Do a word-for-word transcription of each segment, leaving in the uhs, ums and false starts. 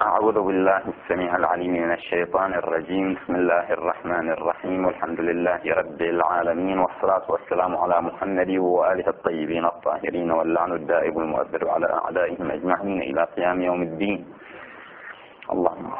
أعوذ بالله السميع العليم من الشيطان الرجيم. بسم الله الرحمن الرحيم، والحمد لله رب العالمين، والصلاة والسلام على محمد وآله الطيبين الطاهرين، واللعن الدائب المؤثر على أعدائهم أجمعين إلى قيام يوم الدين. اللهم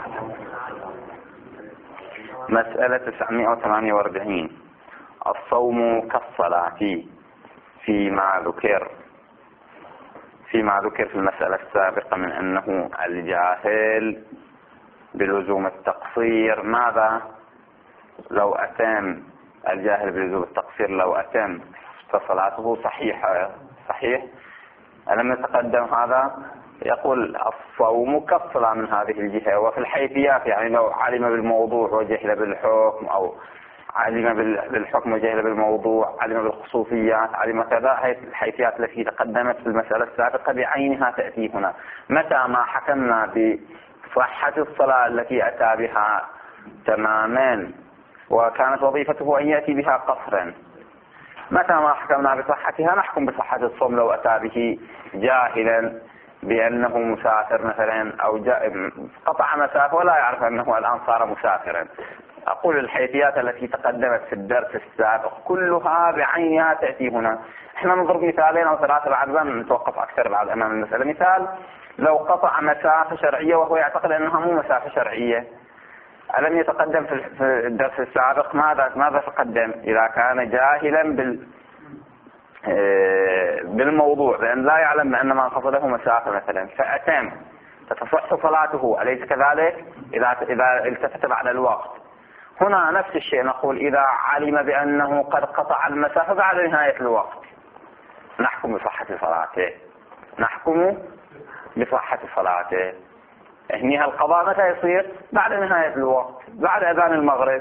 مسألة تسعمائة وثمانية وأربعين. الصوم كالصلاة فيما ذكر فيما ذكر في المسألة السابقة من أنه الجاهل بلزوم التقصير ماذا لو أتم الجاهل بلزوم التقصير لو أتم فصلاته صحيحة صحيح. ألم يتقدم هذا؟ يقول الصوم كالصلاة من هذه الجهة. وفي الحيثيات يعني لو علم بالموضوع وجهل بالحكم، أو علم بالحكم وجهل بالموضوع، علم بالخصوصيات، علم كذا، هي الحيثيات التي تقدمت في المسألة السابقة بعينها تأتي هنا. متى ما حكمنا بصحة الصلاة التي أتى بها تماما وكانت وظيفته أن يأتي بها قصرا، متى ما حكمنا بصحتها نحكم بصحة الصوم لو أتى به جاهلا بأنه مسافر مثلا، أو قطع مسافة ولا يعرف أنه الآن صار مسافرا. أقول الحيثيات التي تقدمت في الدرس السابق كلها بعينها تأتي هنا. احنا نضرب مثالين أو ثلاثة بعد ذلك نتوقف أكثر بعد أمام المسألة. مثال: لو قطع مسافة شرعية وهو يعتقد أنها مو مسافة شرعية، ألم يتقدم في الدرس السابق ماذا ماذا تقدم؟ إذا كان جاهلا بال بالموضوع بأن لا يعلم بأن ما قصده مسافة مثلا فأتم، تتصح صلاته، أليس كذلك؟ إذا إذا التفت بعد الوقت. هنا نفس الشيء، نقول إذا علم بأنه قد قطع المسافة بعد نهاية الوقت نحكم بصحة صلاته نحكم بصحة صلاته. هنا القضاء متى يصير؟ بعد نهاية الوقت، بعد أذان المغرب.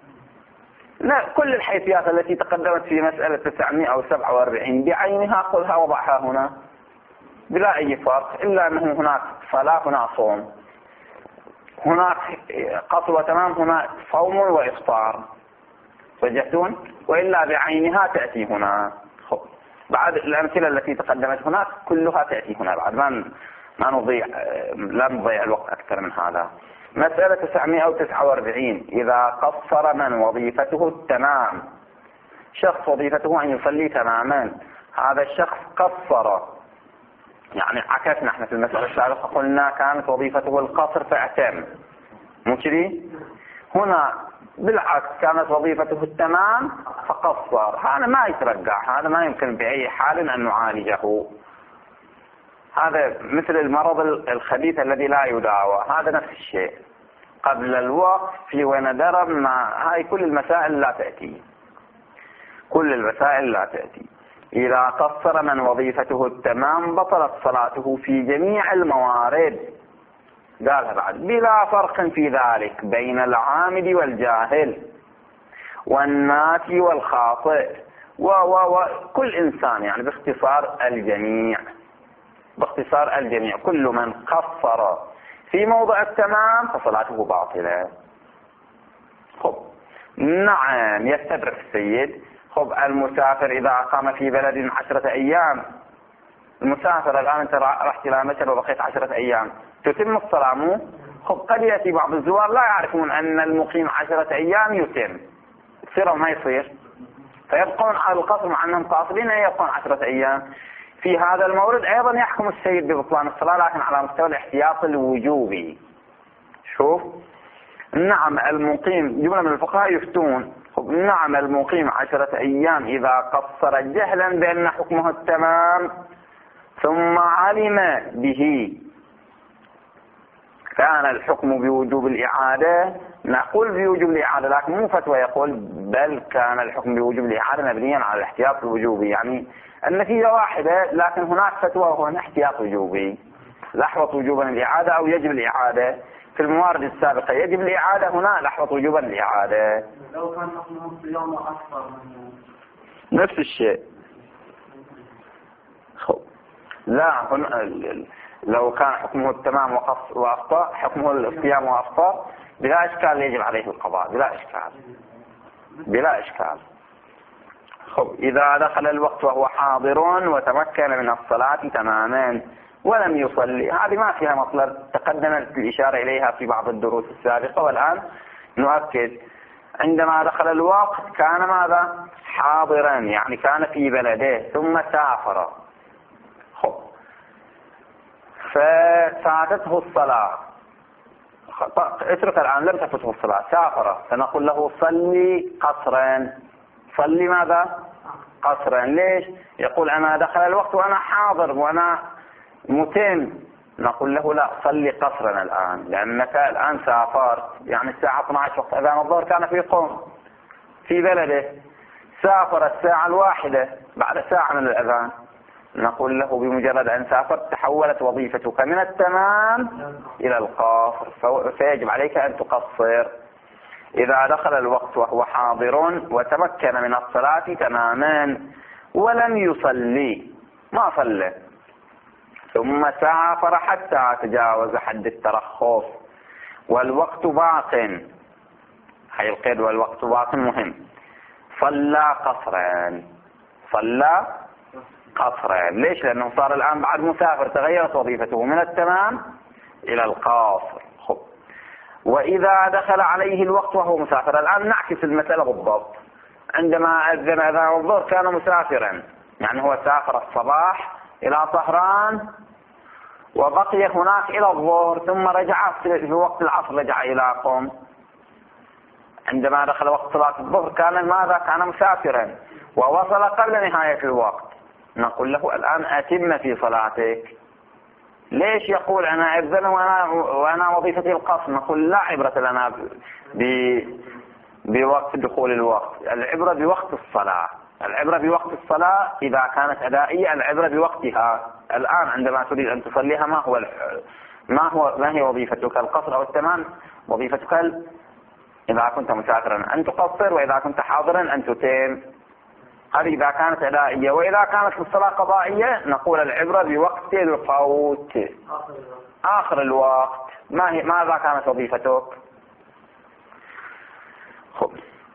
لا، كل الحيثيات التي تقدمت في مسألة تسعمائة وسبعة وأربعين بعينها خذها وضعها هنا بلا أي فرق، إلا أنه هناك صلاة هنا صوم، هناك قصر وتمام، هناك صوم وإفطار، وجدتون؟ وإلا بعينها تأتي هنا. خب. بعد الأمثلة التي تقدمت هناك كلها تأتي هنا بعد ما ما نضيع لا نضيع الوقت أكثر من هذا. مسألة تسعمائة وتسعة وأربعين. إذا قصر من وظيفته التمام، شخص وظيفته أن يصلي تماما، هذا الشخص قصر، يعني عكسنا احنا في المسألة السابقة قلنا كانت وظيفته القصر فأتم، مو كذي؟ هنا بالعكس كانت وظيفته التمام فقصر. هذا ما يترجع، هذا ما يمكن بأي حال أن نعالجه. هذا مثل المرض الخبيث الذي لا يداوى، هذا نفس الشيء. قبل الوقت في وين درب، ما هاي كل المسائل لا تأتي، كل المسائل لا تأتي. إذا قصر من وظيفته التمام بطلت صلاته في جميع الموارد، قالها بعد، بلا فرق في ذلك بين العامد والجاهل والناسي والخاطئ و و وكل إنسان، يعني باختصار الجميع، باختصار الجميع كل من قصر في موضع التمام فصلاته باطلة. خب نعم، يستدرك السيد. خب المسافر إذا أقام في بلد عشرة أيام، المسافر الآن أنت رحت إلى مصر وبقيت عشرة أيام، تتم الصلاة مو؟ خب قد يأتي بعض الزوار لا يعرفون أن المقيم عشرة أيام يتم، تصير ما يصير، فيبقون على القصر مع أنهم قاصرين يبقون عشرة أيام. في هذا المورد أيضا يحكم السيد ببطلان الصلاة، لكن على مستوى الاحتياط الوجوبي. شوف، نعم المقيم، جملة من الفقهاء يفتون، نعم المقيم عشرة أيام إذا قصر جهلا بأن حكمه التمام ثم علم به كان الحكم بوجوب الإعادة، نقول بوجوب الإعادة، لكن مو فتوى يقول بل كان الحكم بوجوب الإعادة مبنيا على الاحتياط الوجوبي، يعني النتيجة واحدة، لكن هناك فتوى وهو احتياط وجوبي، لحظة وجوبا الإعادة أو يجب الإعادة. في الموارد السابقة يجب الإعادة، هنا لحظة وجوبا الإعادة. لو كان حكمه الصيام أكثر نفس الشيء. خب لا، هنا لو كان حكمه التمام وأفطر، حكمه الصيام وأفطر، بلا إشكال يجب عليه القضاء، بلا إشكال بلا إشكال. خب إذا دخل الوقت وهو حاضر وتمكن من الصلاة تماما ولم يصلي، هذه ما فيها مطلب، تقدمت الإشارة إليها في بعض الدروس السابقة، والآن نؤكد. عندما دخل الوقت كان ماذا؟ حاضرا، يعني كان في بلده ثم سافر. خب ففاتته الصلاة، اترك الآن، لم تفته الصلاة، سافر، فنقول له صلي قصرا. صلي ماذا؟ قصرا. ليش؟ يقول أنا دخل الوقت وأنا حاضر وأنا متم. نقول له لا، صلي قصرا الآن، لأنك الآن سافرت، يعني الساعة اثني عشر وقت أذان الظهر كان في قوم في بلده، سافر الساعة الواحدة بعد ساعة من الأذان. نقول له بمجرد أن سافرت تحولت وظيفتك من التمام إلى القصر، فيجب عليك أن تقصر. إذا دخل الوقت وهو حاضر وتمكن من الصلاة تماما ولم يصلي، ما صلى، ثم سافر حتى تجاوز حد الترخص والوقت باق، هاي القيد والوقت باق مهم، صلى قصرا. صلى قصرا. ليش؟ لأنه صار الآن بعد مسافر، تغيرت وظيفته من التمام إلى القاصر. خب. وإذا دخل عليه الوقت وهو مسافر، الآن نعكس المسألة بالضبط. عندما أذن أذان الظهر كان مسافرا، يعني هو سافر الصباح إلى طهران وبقي هناك إلى الظهر، ثم رجع في وقت العصر رجع إلى قم. عندما دخل وقت صلاة الظهر كان ماذا؟ كان مسافرا ووصل قبل نهاية الوقت. نقول له الآن أتم في صلاتك. ليش؟ يقول أنا أذن وأنا, وأنا وظيفتي القصر. نقول لا عبرة لنا ب... بوقت دخول الوقت، العبرة بوقت الصلاة. العبرة بوقت الصلاة إذا كانت أدائية، العبرة بوقتها. الآن عندما تريد أن تصليها ما هو ما هو ما هي وظيفتك؟ القصر أو التمام؟ وظيفتك إذا كنت مسافرا أن تقصر، وإذا كنت حاضرا أن تتم. هذه إذا كانت أدائية. وإذا كانت الصلاة قضائية نقول العبرة بوقت الفوت، آخر الوقت. ما هي ماذا كانت وظيفتك؟ خب.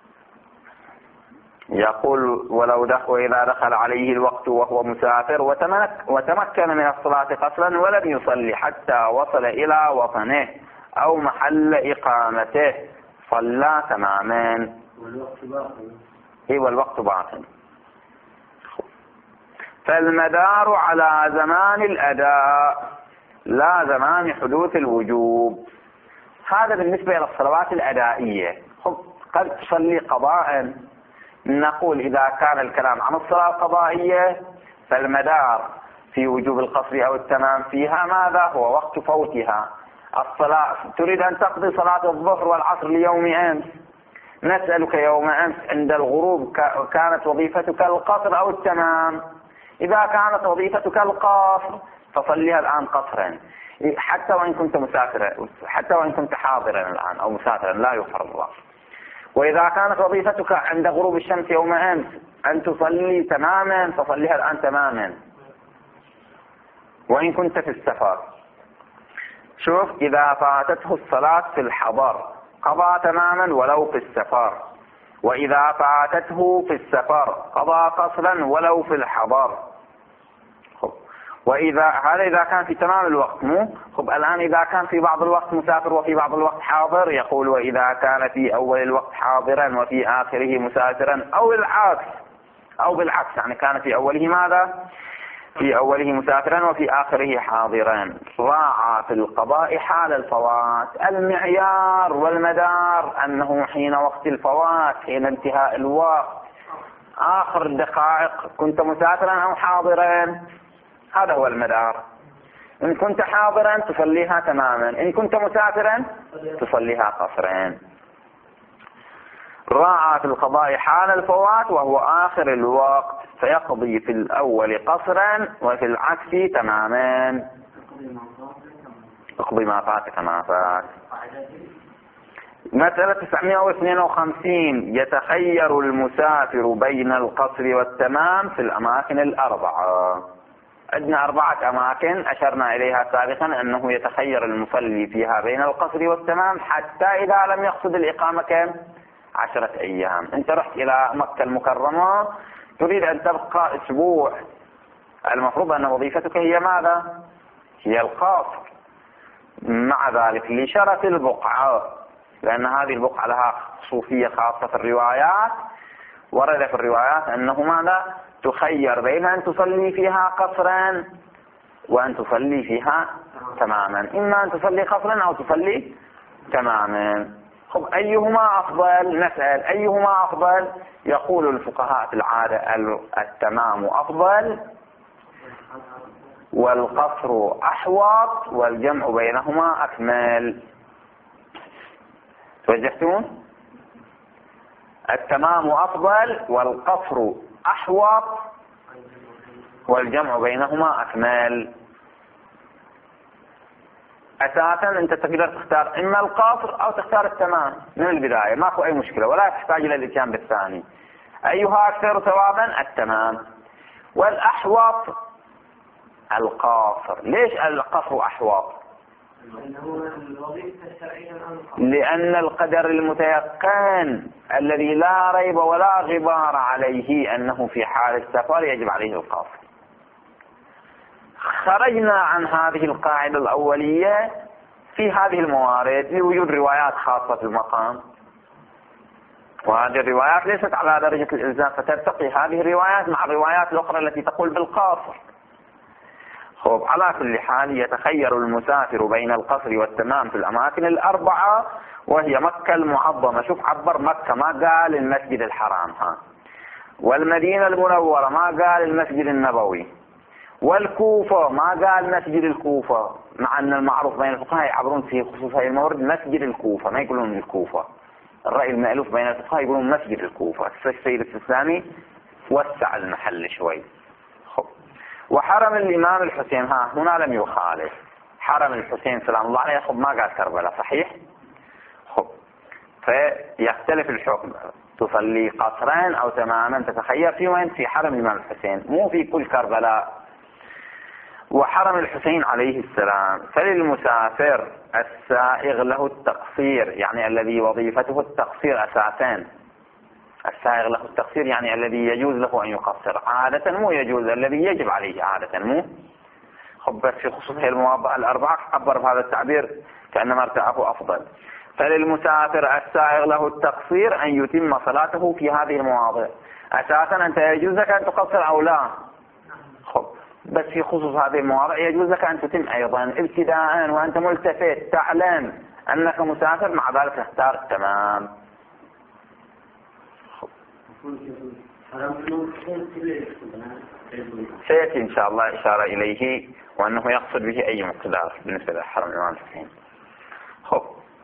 يقول ولو دخل إذا دخل عليه الوقت وهو مسافر وتمكن من الصلاة قصرا ولم يصلي حتى وصل إلى وطنه أو محل إقامته صلى تماما. والوقت باقي. إيه والوقت باقي. فالمدار على زمان الأداء لا زمان حدوث الوجوب. هذا بالنسبة إلى الصلوات الأدائية. قد تصلي قضاء، نقول إذا كان الكلام عن الصلاة القضائية فالمدار في وجوب القصر أو التمام فيها ماذا؟ هو وقت فوتها. الصلاة تريد أن تقضي صلاة الظهر والعصر ليوم أمس، نسألك يوم أمس عند الغروب كانت وظيفتك القصر أو التمام؟ إذا كانت وظيفتك القصر فصليها الآن قصرا، حتى وإن كنت مسافرا، حتى وإن كنت حاضرا الآن أو مسافرا لا يفرض. وإذا كانت وظيفتك عند غروب الشمس يوم أمس أن تصلي تماما فصليها الآن تماما، وإن كنت في السفر. شوف، إذا فاتته الصلاة في الحضر قضى تماما ولو في السفر، وإذا فاتته في السفر قضى قصرا ولو في الحضر. وإذا هذا إذا كان في تمام الوقت. مو خب الآن إذا كان في بعض الوقت مسافر وفي بعض الوقت حاضر، يقول وإذا كان في أول الوقت حاضرا وفي آخره مسافرا، أو بالعكس أو بالعكس يعني كان في أوله ماذا؟ في أوله مسافرا وفي آخره حاضرا، راعى في القضاء حال الفوات. المعيار والمدار أنه حين وقت الفوات، حين انتهاء الوقت، آخر الدقائق، كنت مسافرا أو حاضرا، هذا هو المدار. إن كنت حاضرا تصليها تماما، إن كنت مسافرا تصليها قصرا. راعى في القضاء حال الفوات وهو آخر الوقت فيقضي في الأول قصرا وفي العكس تماما. اقضي ما فات كما فات. مسألة تسعمائة واثنين وخمسين. يتخير المسافر بين القصر والتمام في الأماكن الأربعة. عندنا أربعة أماكن أشرنا إليها سابقا أنه يتخير المصلي فيها بين القصر والتمام حتى إذا لم يقصد الإقامة كم؟ عشرة أيام. أنت رحت إلى مكة المكرمة تريد أن تبقى أسبوع، المفروض أن وظيفتك هي ماذا؟ هي القصر، مع ذلك لشرف البقعة، لأن هذه البقعة لها خصوصية خاصة في الروايات. ورد في الروايات أنه ماذا؟ تخير بين أن تصلي فيها قصرا وأن تصلي فيها تماما، إما أن تصلي قصرا أو تصلي تماما. خب أيهما أفضل؟ نسأل أيهما أفضل؟ يقول الفقهاء في العادة التمام أفضل والقصر أحوط والجمع بينهما أكمل. توجهتون؟ التمام أفضل والقصر أحوط والجمع بينهما أكمل. أساسا أنت تقدر تختار إما القصر أو تختار التمام من البداية، ماكو أي مشكلة، ولا تحتاج إلى الإتيان بالثاني. أيها أكثر ثوابا؟ التمام. والأحوط القاصر. ليش القصر أحوط؟ لأن القدر المتيقن الذي لا ريب ولا غبار عليه أنه في حال السفر يجب عليه القصر. خرجنا عن هذه القاعدة الأولية في هذه الموارد لوجود روايات خاصة في المقام، وهذه الروايات ليست على درجة الإلزام، فترتقي هذه الروايات مع الروايات الأخرى التي تقول بالقاصر. خب على كل حال يتخير المسافر بين القصر والتمام في الأماكن الأربعة، وهي مكة المعظمة. شوف عبر مكة، ما قال المسجد الحرام، ها، والمدينة المنورة ما قال المسجد النبوي، والكوفة ما قال مسجد الكوفة، مع أن المعروف بين الفقهاء يعبرون في خصوص هذه المورد مسجد الكوفة، ما يقولون الكوفة. الرأي المألوف بين الفقهاء يقولون مسجد الكوفة. السيد السيستاني وسع المحل شوي. خب وحرم الإمام الحسين، ها هنا لم يخالف. حرم الحسين سلام الله عليه خب ما قال كربلاء، صحيح؟ خب فيختلف الحكم، تصلي قصرين أو تماما، تتخير في وين؟ في حرم الإمام الحسين، مو في كل كربلاء. وحرم الحسين عليه السلام. فللمسافر السائغ له التقصير، يعني الذي وظيفته التقصير أساسا. السائغ له التقصير يعني الذي يجوز له أن يقصر عادة، مو يجوز الذي يجب عليه عادة، مو. خب بس في خصوص المواضع الأربعة عبر بهذا التعبير كأنما ارتعاه أفضل. فللمسافر السائغ له التقصير أن يتم صلاته في هذه المواضع. أساسا أنت يجوز لك أن تقصر أو لا؟ خب بس في خصوص هذه المواضع يجوز لك أن تتم أيضا ابتداء وأنت ملتفت تعلم أنك مسافر، مع ذلك تختار التمام. سيأتي إن شاء الله إشارة إليه، وأنه يقصد به أي مقدار بالنسبة لحرم الإمام الحسين. خب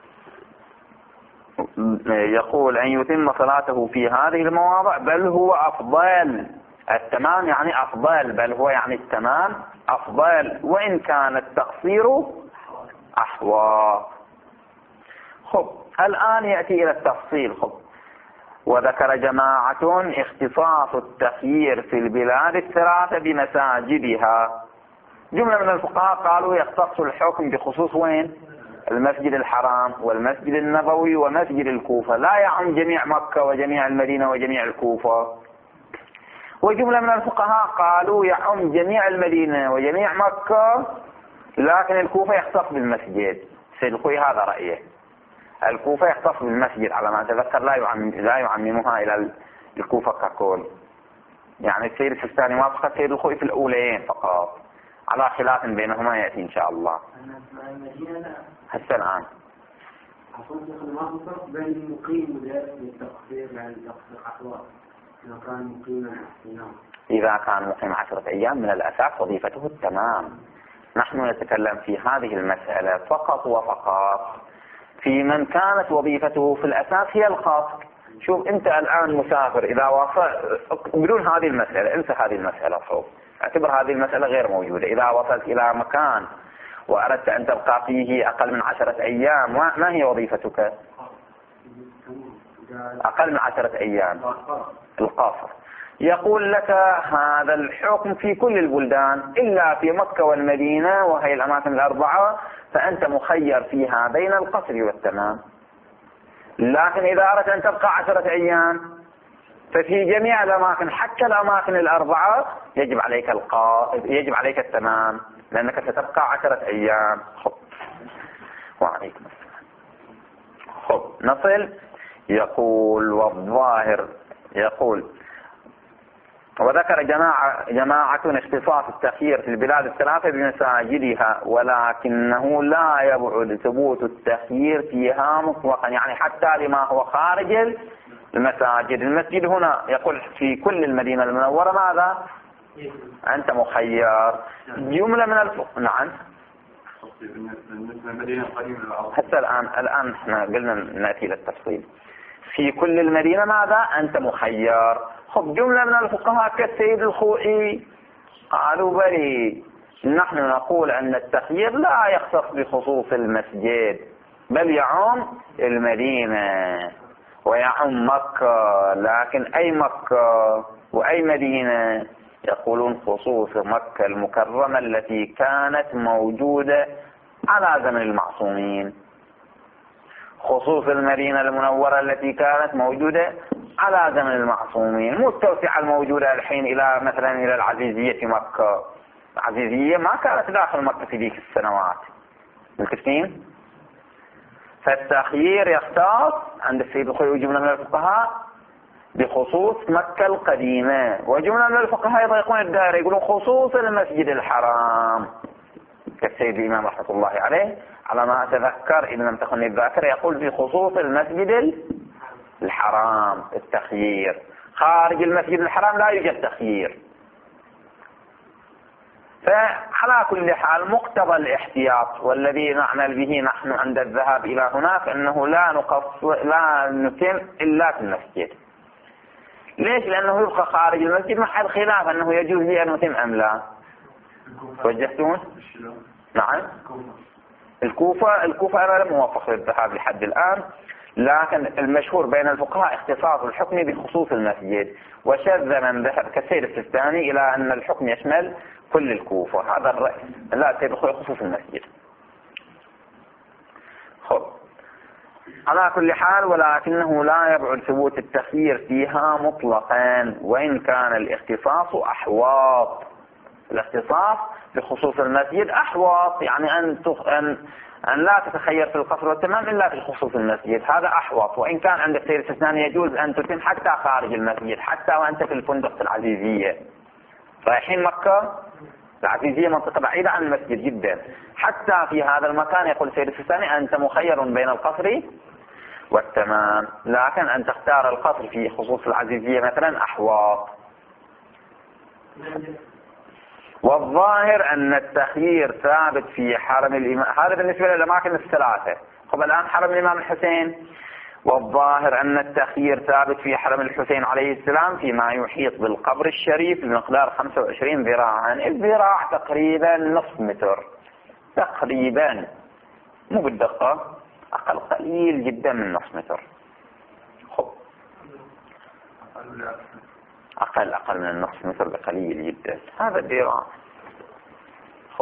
يقول أن يتم صلاته في هذه المواضع، بل هو أفضل. التمام يعني أفضل، بل هو يعني التمام أفضل، وإن كان التقصير أحوط. خب الآن يأتي إلى التفصيل. خب وذكر جماعة اختصاص التخيير في البلاد الثلاثة بمساجدها. جملة من الفقهاء قالوا يختص الحكم بخصوص وين؟ المسجد الحرام والمسجد النبوي ومسجد الكوفة، لا يعم جميع مكة وجميع المدينة وجميع الكوفة. وجملة من الفقهاء قالوا يعم جميع المدينة وجميع مكة، لكن الكوفة يختص بالمسجد. سيد الخوي هذا رأيه، الكوفة يختص بالمسجد على ما أتذكر، لا يعم لا يعممها إلى الكوفة ككل. يعني السيد السيستاني وافق السيد الخوي في الأولين فقط، على خلاف بينهما يأتي إن شاء الله. هسه الآن بين المقيم والتقصير يعني تقصير أحوال. إذا كان مقيما إذا كان مقيم عشرة أيام من الأساس وظيفته التمام. نحن نتكلم في هذه المسألة فقط وفقط في من كانت وظيفته في الأساس هي القصر. شوف أنت الآن مسافر، إذا وصل بدون هذه المسألة، انسى هذه المسألة، شوف اعتبر هذه المسألة غير موجودة. إذا وصلت إلى مكان وأردت أن تبقى فيه أقل من عشرة أيام، ما هي وظيفتك؟ أقل من عشرة أيام القصر. يقول لك هذا الحكم في كل البلدان إلا في مكة والمدينة وهي الأماكن الأربعة، فأنت مخير فيها بين القصر والتمام. لكن إذا أردت أن تبقى عشرة أيام ففي جميع الأماكن حتى الأماكن الأربعة يجب عليك القا يجب عليك التمام، لأنك ستبقى عشرة أيام. خب وعليكم السلام. خب نصل. يقول والظاهر، يقول وذكر جماعة جماعة اختصاص التخيير في البلاد الثلاثة بمساجدها، ولكنه لا يبعد ثبوت التخيير فيها مطلقا، يعني حتى لما هو خارج المساجد. المسجد هنا يقول في كل المدينة المنورة ماذا؟ أنت مخير. جملة من الفقه. نعم. حتى الآن الآن احنا قلنا نأتي للتفصيل. في كل المدينة ماذا؟ أنت مخير. خب جملة من الفقهاء كالسيد الخوئي قالوا بلي نحن نقول أن التخيير لا يختص بخصوص المسجد، بل يعم المدينة ويعم مكة، لكن أي مكة وأي مدينة؟ يقولون خصوص مكة المكرمة التي كانت موجودة على زمن المعصومين، خصوص المدينة المنورة التي كانت موجودة على زمن المعصومين، مو التوسعة الموجودة الحين إلى مثلا إلى العزيزية في مكة. العزيزية ما كانت داخل مكة في ذيك السنوات، متفقين؟ فالتخيير يختص عند السيد الخوئي وجملة من الفقهاء بخصوص مكة القديمة، وجملة من الفقهاء يضيقون الدائرة يقولون خصوص المسجد الحرام، كالسيد الإمام رحمة الله عليه على ما أتذكر إن لم تكن الذاكرة يقول بخصوص المسجد الحرام التخيير. خارج المسجد الحرام لا يوجد تخيير. فعلى كل حال مقتضى الاحتياط والذي نعمل به نحن عند الذهاب إلى هناك أنه لا نقص لا نتم إلا في المسجد. ليش؟ لأنه يبقى خارج المسجد محل خلاف أنه يجوز لي أن نتم أم لا. توجهتون؟ نعم. الكوفة الكوفة أنا لم أوفق للذهاب لحد الآن، لكن المشهور بين الفقهاء اختصاص الحكم بخصوص المسجد، وشذ من ذهب كالسيد السيستاني إلى أن الحكم يشمل كل الكوفة. هذا الرأي لا سيد خصوص المسجد. خب على كل حال ولكنه لا يبعد ثبوت التخيير فيها مطلقا، وإن كان الاختصاص أحواط. الاختصاص بخصوص المسجد أحوط، يعني أن أن أن لا تتخير في القصر والتمام إلا في خصوص المسجد، هذا أحوط. وإن كان عند السيد السيستاني يجوز أن تتم حتى خارج المسجد، حتى وأنت في الفندق في العزيزية. رايحين مكة، العزيزية منطقة بعيدة عن المسجد جدا، حتى في هذا المكان يقول السيد السيستاني أنت مخير بين القصر والتمام، لكن أن تختار القصر في خصوص العزيزية مثلا أحوط. والظاهر أن التخيير ثابت في حرم الإمام، هذا بالنسبة للأماكن الثلاثة. طب الآن حرم الإمام الحسين. والظاهر أن التخيير ثابت في حرم الحسين عليه السلام فيما يحيط بالقبر الشريف بمقدار خمسة وعشرين ذراعا. الذراع تقريبا نصف متر تقريبا، مو بالدقة، أقل قليل جدا من نصف متر. خب أقل أقل من النصف متر بقليل جدا هذا الذراع. خب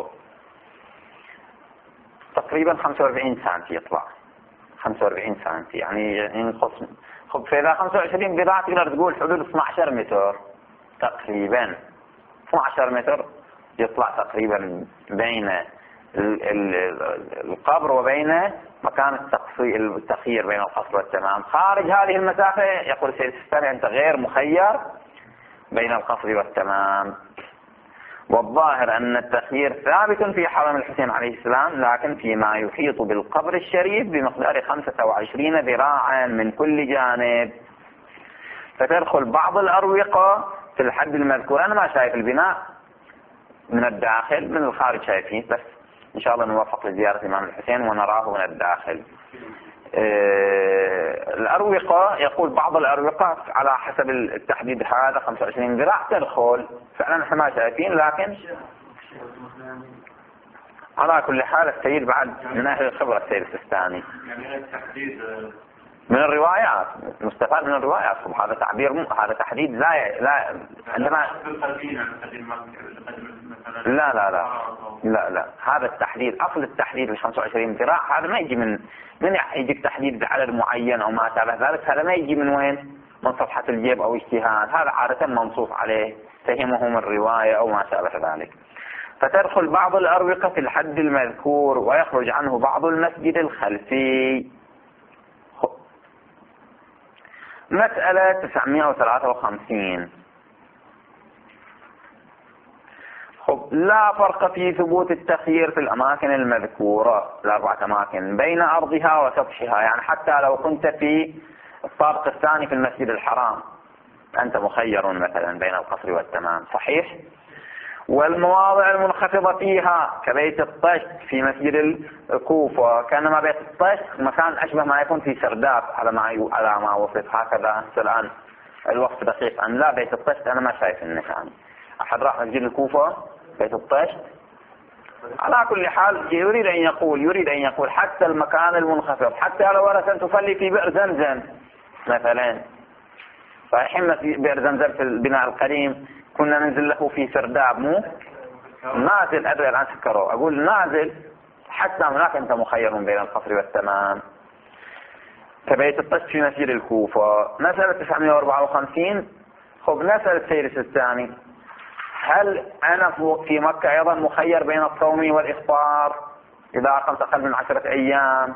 تقريبا خمسة وأربعين سنتي يطلع، خمسة وأربعين سنتي يعني ينقص. خب فإذا خمسة وعشرين ذراع تقدر تقول حدود اثني عشر متر تقريبا، اثني عشر متر يطلع تقريبا بين القبر وبين مكان التخيير بين القصر والتمام. خارج هذه المسافة يقول السيد السيستاني أنت غير مخير بين القصر والتمام. والظاهر أن التخيير ثابت في حرم الحسين عليه السلام، لكن فيما يحيط بالقبر الشريف بمقدار خمسة وعشرين ذراعا من كل جانب. فتدخل بعض الأروقة في الحد المذكور. أنا ما شايف البناء من الداخل، من الخارج شايفين، بس إن شاء الله نوفق لزيارة الإمام الحسين ونراه من الداخل. الأروقة يقول بعض الأروقة على حسب التحديد هذا خمسة وعشرين ذراع تدخل، فعلا احنا ما شايفين، لكن على كل حال السيد بعد من أهل الخبرة السيد السيستاني. يعني التحديد من الروايات مستفاد من الروايات. هذا تعبير م... هذا تحديد لا لا عندما لا لا لا لا لا هذا التحديد أصل التحديد ل خمسة وعشرين ذراع هذا ما يجي من من يجيك تحديد بعدد معين أو ما شابه ذلك. هذا ما يجي من وين؟ من صفحة الجيب أو اجتهاد، هذا عادة منصوص عليه، تهمهم الرواية أو ما شابه ذلك. فتدخل بعض الأروقة في الحد المذكور ويخرج عنه بعض المسجد الخلفي. مسألة تسعمائة وثلاثة وخمسين. خب لا فرق في ثبوت التخيير في الأماكن المذكورة، الأربعة أماكن، بين أرضها وسطحها، يعني حتى لو كنت في الطابق الثاني في المسجد الحرام أنت مخير مثلا بين القصر والتمام، صحيح؟ والمواضع المنخفضة فيها كبيت الطشت في مسجد الكوفة، كانما بيت الطشت مكان أشبه ما يكون في سرداب على ما يو... على ما وصف هكذا. الآن الوقت دقيق أم لا؟ بيت الطشت أنا ما شايف النشان. أحد راح مسجد الكوفة بيت الطشت؟ على كل حال يريد أن يقول يريد أن يقول حتى المكان المنخفض، حتى لو أردت أن تصلي في بئر زمزم مثلا، صحيح بئر زمزم في البناء القديم كنا ننزل له في سرداب، مو نازل، أدري الآن سكروا، أقول نازل، حتى هناك أنت مخير بين القصر والتمام. كبيت الطشت في مسجد الكوفة. مسألة تسعمائة وأربعة وخمسين. خب نسأل السيد الثاني، هل أنا في مكة أيضا مخير بين الصوم والإفطار إذا أقمت أقل من عشرة أيام؟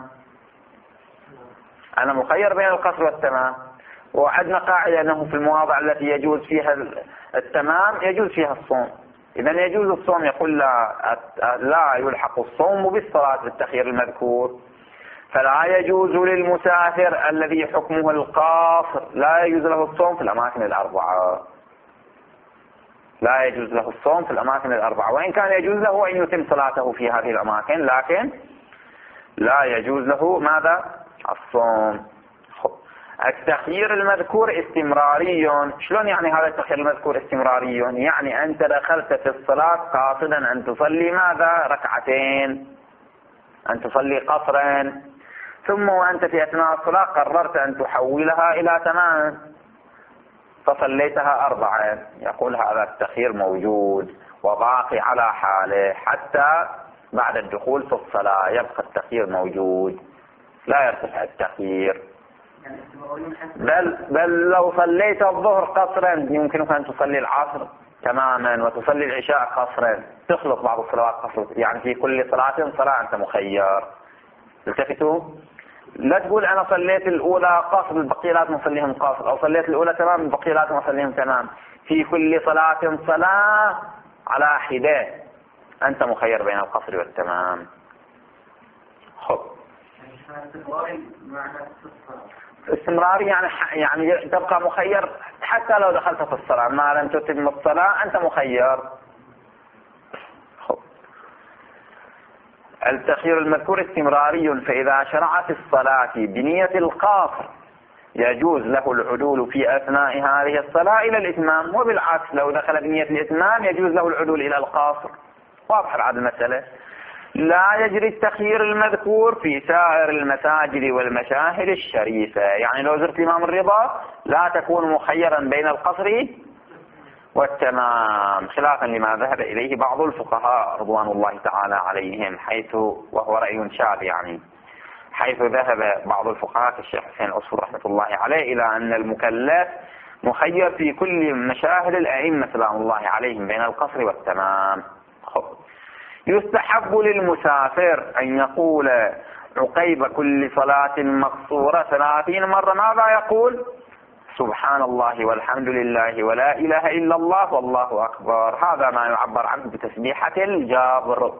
أنا مخير بين القصر والتمام، وعندنا قاعدة أنه في المواضع التي يجوز فيها التمام يجوز فيها الصوم. إذا يجوز الصوم، يقول لا, لا يلحق الصوم بالصلاة بالتخيير المذكور. فلا يجوز للمسافر الذي حكمه القاصر، لا يجوز له الصوم في الأماكن الأربعة، لا يجوز له الصوم في الأماكن الأربعة، وإن كان يجوز له أن يتم صلاته في هذه الأماكن، لكن لا يجوز له ماذا؟ الصوم. التخيير المذكور استمراري. شلون يعني هذا التخيير المذكور استمراري؟ يعني أنت دخلت في الصلاة قاصدا أن تصلي ماذا؟ ركعتين، أن تصلي قصرا، ثم وأنت في أثناء الصلاة قررت أن تحولها إلى تمام فصليتها أربعة، يقول هذا التخيير موجود وباقي على حاله حتى بعد الدخول في الصلاة، يبقى التخيير موجود، لا يرتفع التخيير. بل, بل لو صليت الظهر قصرا يمكنك أن تصلي العصر تماما وتصلي العشاء قصرا، تخلط بعض الصلوات قصر، يعني في كل صلاة صلاة أنت مخير. التفتوا، لا تقول أنا صليت الأولى قصر البقية لازم أصليهم قصر، أو صليت الأولى تمام البقية لازم أصليهم تمام. في كل صلاة صلاة على حدة، أنت مخير بين القصر والتمام. خب استمراري يعني يعني تبقى مخير حتى لو دخلت في الصلاة، ما لم تتم الصلاة أنت مخير. خب التخيير المذكور استمراري، فإذا شرع في الصلاة بنية القاصر يجوز له العدول في أثناء هذه الصلاة إلى الإتمام، وبالعكس لو دخل بنية الإتمام يجوز له العدول إلى القاصر. واضح هذه المسألة. لا يجري التخيير المذكور في سائر المساجد والمشاهد الشريفة، يعني لو زرت الإمام الرضا لا تكون مخيرا بين القصر والتمام، خلافا لما ذهب إليه بعض الفقهاء رضوان الله تعالى عليهم، حيث وهو رأي شاذ يعني، حيث ذهب بعض الفقهاء كالشيخ حسين العصفور رحمة الله عليه إلى أن المكلف مخير في كل مشاهد الأئمة سلام الله عليهم بين القصر والتمام. خب. يستحب للمسافر أن يقول عقيب كل صلاة مقصورة ثلاثين مرة ماذا يقول؟ سبحان الله والحمد لله ولا إله إلا الله والله أكبر. هذا ما يعبر عنه بتسبيحة الجابر.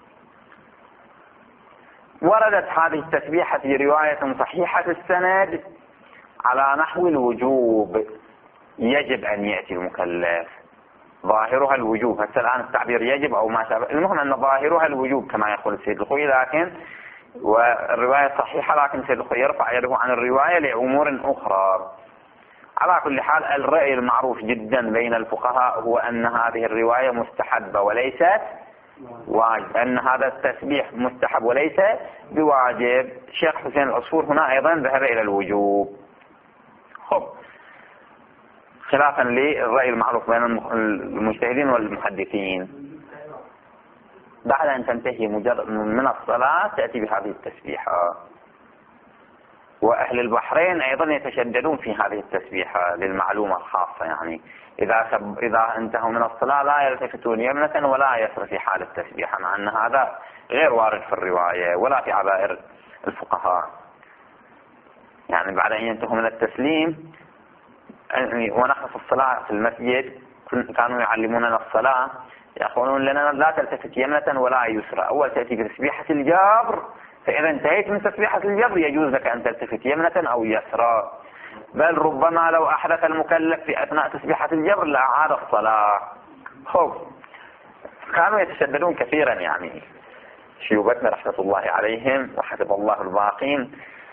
وردت هذه التسبيحة في رواية صحيحة السند على نحو الوجوب، يجب أن يأتي المكلف، ظاهرها الوجوب. هسه الآن التعبير يجب أو ما شابه، المهم أن ظاهرها الوجوب كما يقول السيد الخوي، لكن والرواية صحيحة، لكن السيد الخوي يرفع يده عن الرواية لأمور أخرى. على كل حال الرأي المعروف جدا بين الفقهاء هو أن هذه الرواية مستحبة وليست واجب، أن هذا التسبيح مستحب وليس بواجب. الشيخ حسين العصفور هنا أيضا ذهب إلى الوجوب. خب. خلافا للرأي المعروف بين المجتهدين والمحدثين، بعد أن تنتهي مجرد من الصلاة تأتي بهذه التسبيحة. وأهل البحرين أيضا يتشددون في هذه التسبيحة للمعلومة الخاصة، يعني إذا سب إذا انتهوا من الصلاة لا يلتفتون يمنة ولا يسر في حال التسبيحة، مع أن هذا غير وارد في الرواية ولا في عبائر الفقهاء. يعني بعد أن ينتهوا من التسليم ونحن في الصلاة في المسجد كانوا يعلموننا الصلاة، يقولون لنا لا تلتفت يمنة ولا يسرى، أول تأتي بتسبيحة الجبر، فإذا انتهيت من تسبيحة الجبر يجوز لك أن تلتفت يمنة أو يسرى، بل ربما لو أحدث المكلف في أثناء تسبيحة الجبر لأعاد الصلاة. خب كانوا يتشددون كثيرا يعني شيوبتنا رحمة الله عليهم وحسب الله الباقين.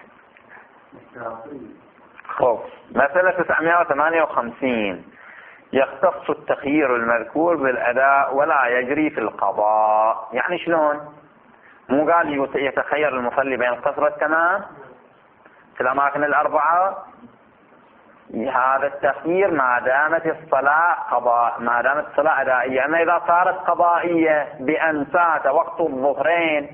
خب مسألة تسعمائة وثمانية وخمسين يختص التخيير المذكور بالأداء ولا يجري في القضاء. يعني شلون؟ مو قال يتخير المصلي بين القصر والتمام في الأماكن الأربعة؟ هذا التخيير ما دامت الصلاة قضاء، ما دامت الصلاة أدائية. أما إذا صارت قضائية بأن فات وقت الظهرين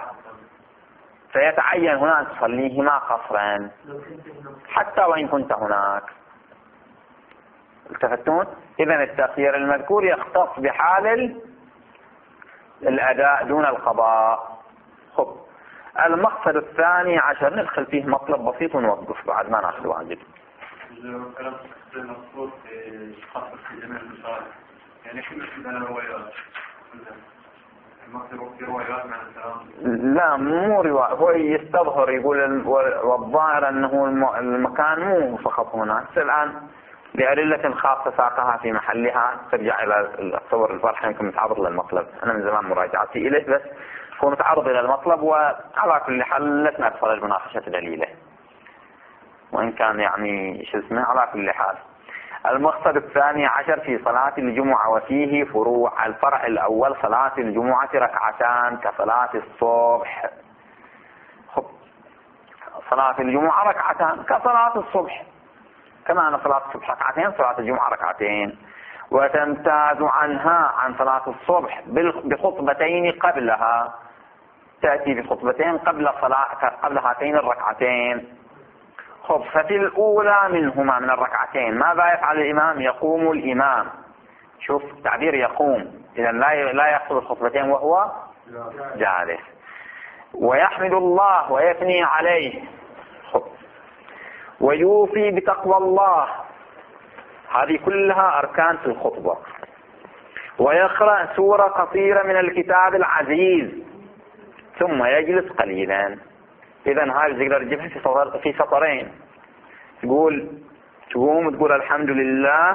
فيتعين هنا أن تصليهما قصرا حتى وإن كنت هناك. التفتون؟ إذن التخيير المذكور يختص بحال الأداء دون القضاء. خب المقصد الثاني عشر ندخل فيه مطلب بسيط ونوقف بعد ما ناخذ واجب. لا مو رواية، هو يستظهر يقول والظاهر أنه المكان مو فقط هنا. الآن لأدلة خاصة ساقها في محلها ترجع إلى الصور الفرح، يمكن متعرض للمطلب، أنا من زمان مراجعتي إليه بس هو متعرض إلى المطلب، وعلى كل حال لسنا ندخل المناقشة دليله وإن كان يعني شو اسمه. على كل حال المقصد الثاني عشر في صلاة الجمعة وفيه فروع. الفرع الأول صلاة الجمعة ركعتان كصلاة الصبح. خب صلاة الجمعة ركعتان كصلاة الصبح، كما أن صلاة الصبح ركعتين صلاة الجمعة ركعتين، وتمتاز عنها عن صلاة الصبح بخطبتين قبلها، تأتي بخطبتين قبل صلاة قبل هاتين الركعتين. خب ففي الأولى منهما من الركعتين ماذا يفعل الإمام؟ يقوم الإمام، شوف تعبير يقوم، إذا لا لا يقصد الخطبتين وهو جالس، ويحمد الله ويثني عليه. خب ويوفي بتقوى الله، هذه كلها أركان في الخطبة. ويقرأ سورة قصيرة من الكتاب العزيز ثم يجلس قليلا. إذن هذه تقدر تجيبها في سطر في سطرين، تقول تقوم تقول الحمد لله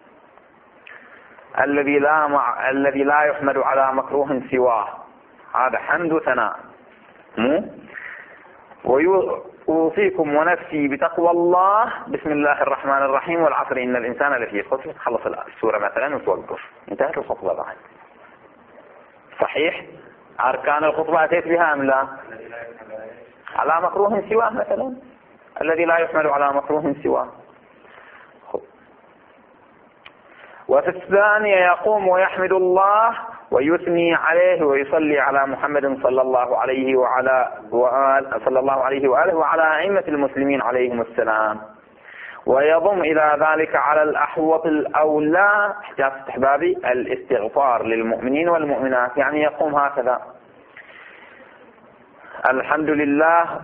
الذي لا مع الذي لا يحمد على مكروه سواه، هذا حمد ثناء. مو ويوصيكم ونفسي بتقوى الله بسم الله الرحمن الرحيم والعصر إن الإنسان لفي خسر. تخلص السورة مثلا وتوقف، انتهت الخطبة بعد. صحيح أركان الخطبة أتيت بها أم لا؟ على مكروه سواه مثلا، الذي لا يحمل على مكروه سواه. وفي الثانية يقوم ويحمد الله ويثني عليه ويصلي على محمد صلى الله عليه وعلى وآله صلى الله عليه وآله وعلى أئمة المسلمين عليهم السلام، ويضم إلى ذلك على الأحوط الأولى احتياط استحبابي الاستغفار للمؤمنين والمؤمنات. يعني يقوم هكذا الحمد لله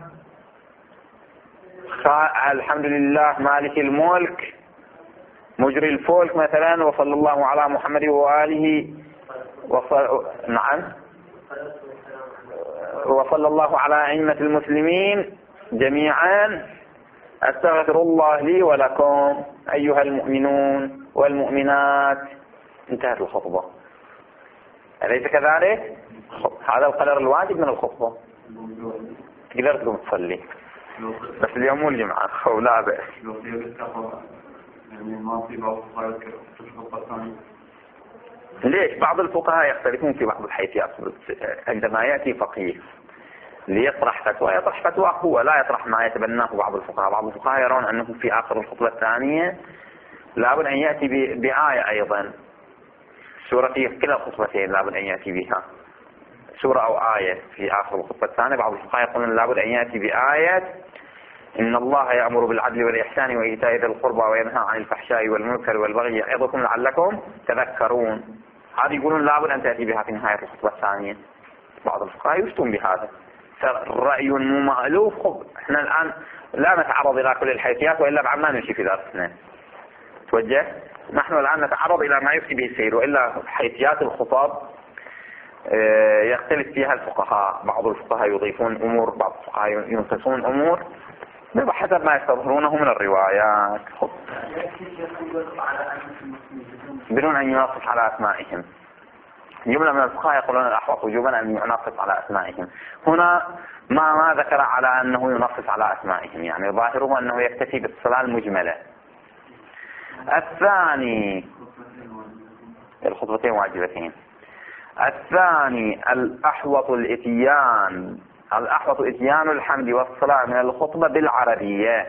الحمد لله مالك الملك مجري الفلك مثلا، وصلى الله على محمد وآله وصل... نعم وصلى الله على أئمة المسلمين جميعا، أستغفر الله لي ولكم أيها المؤمنون والمؤمنات. انتهت الخطبة، أليس كذلك؟ هذا القدر الواجب من الخطبة، تقدر تقوم تصلي، بس اليوم مو الجمعة أو لا بأس. ليش؟ بعض الفقهاء يختلفون في بعض الحيثيات. عندما يأتي فقيه ليطرح فتوى يطرح فتوى هو، لا يطرح ما يتبناه بعض الفقهاء. بعض الفقهاء يرون أنه في آخر الخطبة الثانية لابد أن يأتي بآية أيضا، سورة في كلا الخطبتين لابد أن يأتي بها سورة أو آية في آخر الخطبة الثانية. بعض الفقهاء يقولون لابد أن يأتي بآية إن الله يأمر بالعدل والإحسان وإيتاء ذي القربى وينهى عن الفحشاء والمنكر والبغي يعظكم لعلكم تذكرون. هذه يقولون لابد أن تأتي بها في نهاية الخطبة الثانية. بعض الفقهاء يفتون بهذا، رأي مو مألوف. خب احنا الآن لا نتعرض إلى كل الحيثيات، وإلا بعد ما نمشي في درسنا. توجه. نحن الآن نتعرض إلى ما يفتي به السيد، وإلا حيثيات الخطاب يختلف فيها الفقهاء. بعض الفقهاء يضيفون أمور، بعض الفقهاء ينقصون أمور بحسب ما يستظهرونه من الروايات. خب. بدون أن ينص على أسمائهم. جملة من الفقهاء يقولون الأحوط وجوبا أن ينص على أسمائهم. هنا ما ما ذكر على أنه ينص على أسمائهم، يعني ظاهره أنه يكتفي بالصلاة المجملة. الثاني الخطبتين واجبتين. الثاني الأحوط الإتيان الأحوط إتيان الحمد والصلاة من الخطبة بالعربية.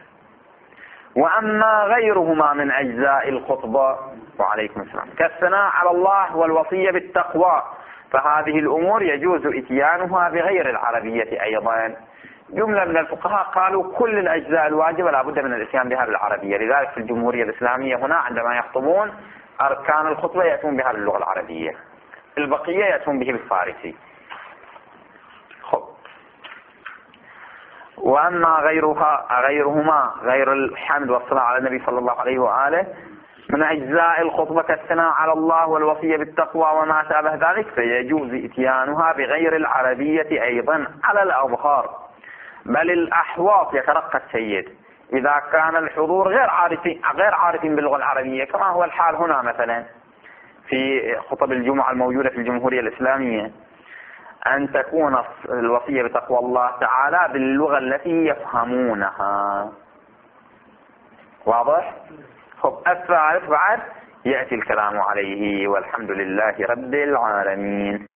وأما غيرهما من أجزاء الخطبة وعليكم السلام كالثناء على الله والوصية بالتقوى، فهذه الأمور يجوز إتيانها بغير العربية أيضا. جملة من الفقهاء قالوا كل الأجزاء الواجبة لا بد من الإتيان بها بالعربية. لذلك في الجمهورية الإسلامية هنا عندما يخطبون أركان الخطبة يأتون بها باللغة العربية، البقية يأتون به بالفارسي. خب. وأما غيرها غيرهما غير الحمد والصلاة على النبي صلى الله عليه وآله من أجزاء الخطبة كالثناء على الله والوصية بالتقوى وما شابه ذلك، فيجوز إتيانها بغير العربية أيضا على الأظهار. بل الأحواط يترقى السيد إذا كان الحضور غير عارف غير عارف باللغة العربية، كما هو الحال هنا مثلا في خطب الجمعة الموجودة في الجمهورية الإسلامية، أن تكون الوصية بتقوى الله تعالى باللغة التي يفهمونها. واضح؟ خب. الثالث بعد يأتي الكلام عليه والحمد لله رب العالمين.